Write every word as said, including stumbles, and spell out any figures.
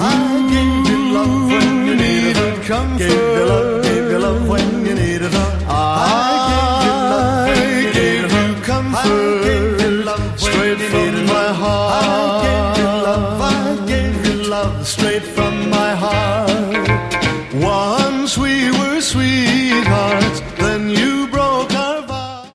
I gave you love when you needed comfort. Gave you love, gave you love when you needed love. I gave you comfort. I gave you love straight from my heart. I gave you love. I gave you love straight from my heart. Once we were sweethearts.